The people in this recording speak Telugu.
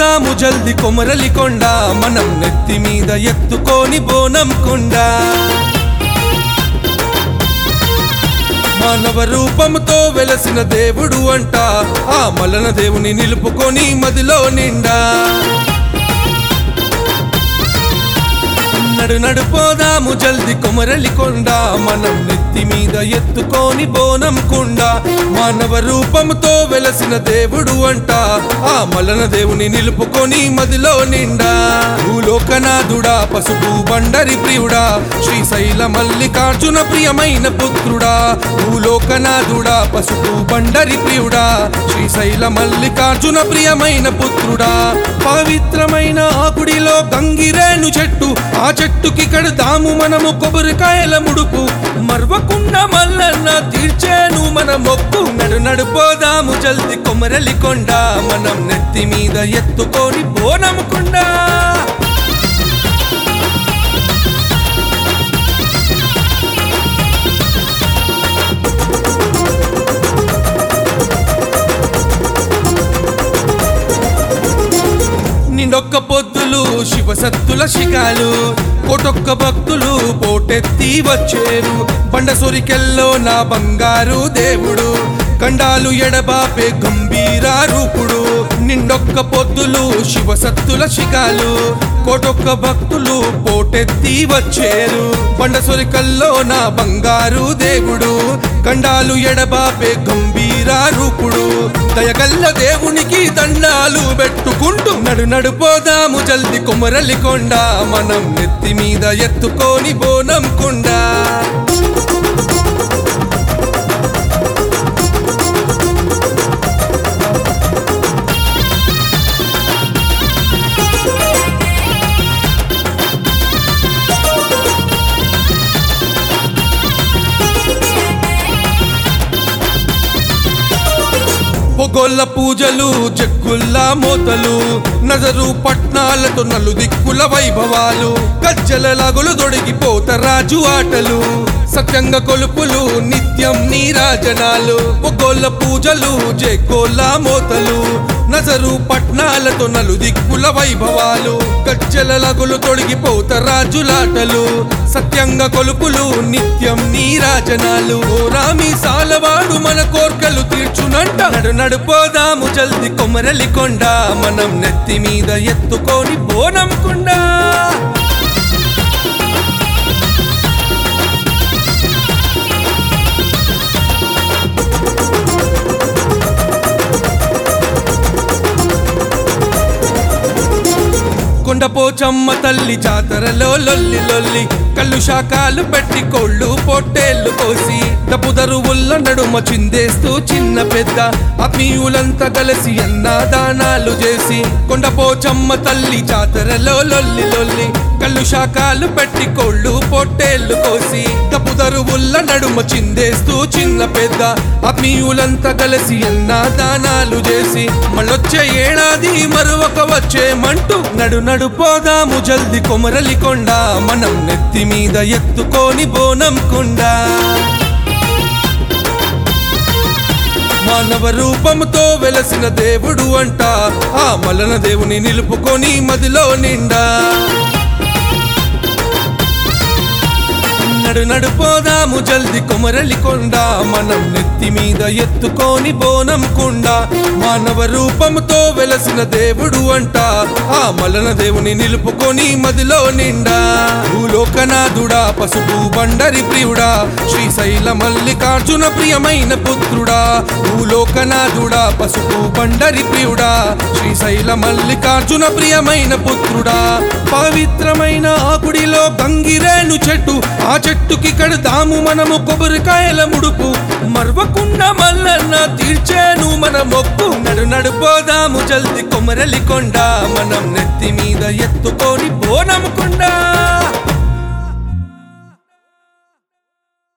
పోదాము జల్ది కొమరలి కొండ మనం నెత్తి మీద ఎత్తుకొని బోనం కొండ మానవ రూపంతో వెలసిన దేవుడు అంట ఆ మలన దేవుని నిలుపుకొని మదిలో నిండా నడుపోదాము జల్ది కొమరలి కొండ మనం నెత్తి మీద ఎత్తుకొని బోనం కొండ మానవ రూపంతో వెలసిన దేవుడు అంట ఆ మలన దేవుని నిలుపుకొని మదిలో నిండా భూలోకనాథుడా పసుపు బండరి ప్రియుడా శ్రీశైల మల్లికార్జున ప్రియమైన పుత్రుడా భూలోకనాథుడా పసుపు బండరి ప్రియుడా శ్రీశైల మల్లికార్జున ప్రియమైన పుత్రుడా పవిత్రమైన ఆ గుడిలో గంగిరేణు చెట్టు ఆ చెట్టుకి కడదాము మనము కొబ్బరికాయల ముడుపు మర్వకుండా మల్లన్న తీర్చేను మన మొక్కు నడుపోదాము జల్ది కొమరలి కొండ మనం నెత్తి మీద ఎత్తుకొని బోనం కొండ నిండొక్క పొద్దులు శివసత్తుల శిఖాలు కోటొక్క భక్తులు పోటెత్తి వచ్చేరు బండ సొరికెల్లో నా బంగారు దేవుడు కండాలు ఎడబాపే గంభీర రూపుడు నిండొక్క పొద్దులు శివసత్తుల శిఖాలు కోటొక్క భక్తులు పోటెత్తి వచ్చేరు బండ సొరికల్లో నా బంగారు దేవుడు కండాలు ఎడబాపే గంభీర రూపుడు దయగల్ల దేవునికి దండాలు పెట్టుకుంటూ నడుపోదాము జల్ది కొమరలి కొండ మనం నెత్తి మీద ఎత్తుకొని బోనం కొండ పొగొల్ల పూజలు చెక్కుల్ల మోతలు నజరు పట్నాలతో నలుదిక్కుల వైభవాలు గజ్జల లాగులు దొడిగిపోత రాజు ఆటలు సత్యంగా కొలుపులు నిత్యం నీరాజనాలు పొగొల్ల పూజలు చెక్కుల్ల మోతలు నజరు పట్నాలతో నలుదిక్కుల వైభవాలు గజ్జల లాగులు తొడిగిపోత రాజులాటలు సత్యంగా కొలుపులు నిత్యం నీరాజనాలు ఓ రామి సాలవాడు మన కోర్కెలు తీర్చునంట నడుపోదాము జల్ది కొమరలి కొండ మనం నెత్తి మీద ఎత్తుకొని బోనం కొండ కొండపోచమ్మ తల్లి జాతరలో లొల్లి లొల్లి కళ్ళు శాకాలు పెట్టి కోళ్ళు పొట్టేళ్లు కోసి డపుదరువుల్ల నడుమ చిందేస్తూ చిన్న పెద్ద అపీయులంతా కలిసి అన్నదానాలు చేసి కొండపోచమ్మ తల్లి జాతరలో లొల్లి లొల్లి కళ్ళు శాకాలు పెట్టి కోళ్ళు పొట్టేళ్లు కోసి డపుదరువుల్ల నడుమ చిందేస్తూ చిన్న పెద్ద అపీయులంతా కలిసి అన్నదానాలు చేసి మళ్ళొచ్చే ఏడాది మరొక వచ్చేమంటూ నడుపోదాము జల్ది కొమరలి కొండ మనం నెత్తి మీద ఎత్తుకొని బోనం కొండ మానవ రూపంతో వెలసిన దేవుడు అంట ఆ మలన దేవుని నిలుపుకొని మదిలో నిండా నడుపోదాము జల్ది కొమరలి కొండ మనం నెత్తి మీద ఎత్తుకొని బోనం కొండ మానవ రూపంతో వెలసిన దేవుడు అంట ఆ మలన దేవుని నిలుపుకొని మదిలో నిండా భూలోకనాథుడా పసుపు బండరి ప్రియుడా శ్రీశైల మల్లికార్జున ప్రియమైన పుత్రుడా భూలోకనాథుడా పసుపు బండరి ప్రియుడా శ్రీశైల మల్లికార్జున ప్రియమైన పుత్రుడా పవిత్రమైన ఆ గుడిలో గంగిరేణు చెట్టు ఆ చెట్టుకి కడదాము మనము కొబ్బరికాయల ముడుపు మర్వకుండా మల్లన్న తీర్చేను మన మొక్కు నడుపోదాము జల్ది కొమరలి కొండ మనం నెత్తి మీద ఎత్తుకొని బోనం కొండ